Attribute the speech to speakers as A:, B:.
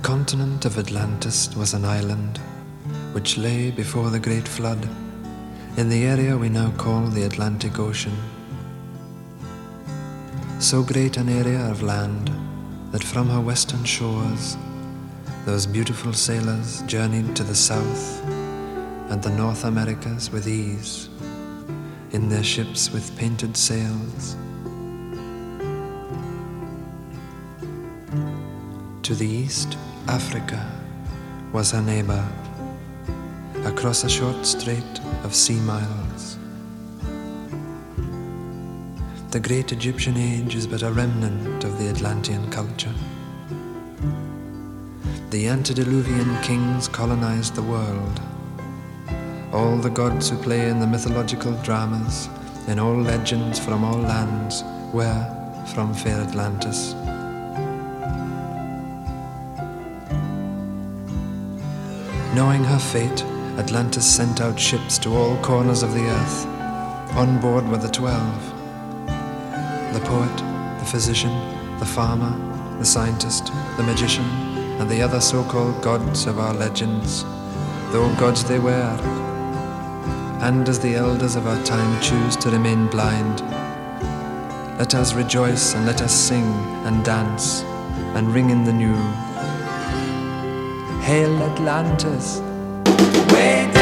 A: continent of Atlantis was an island which lay before the great flood in the area we now call the Atlantic Ocean. So great an area of land that from her western shores those beautiful sailors journeyed to the South and the North Americas with ease in their ships with painted sails. To the east, Africa was her neighbor, across a short strait of sea miles. The great Egyptian age is but a remnant of the Atlantean culture. The antediluvian kings colonized the world. All the gods who play in the mythological dramas, in all legends from all lands, were from fair Atlantis. Knowing her fate, Atlantis sent out ships to all corners of the earth. On board were the 12. The poet, the physician, the farmer, the scientist, the magician, and the other so-called gods of our legends, though gods they were. And as the elders of our time choose to remain blind, let us rejoice and let us sing and dance and ring in the new. Hail Atlantis! Wait!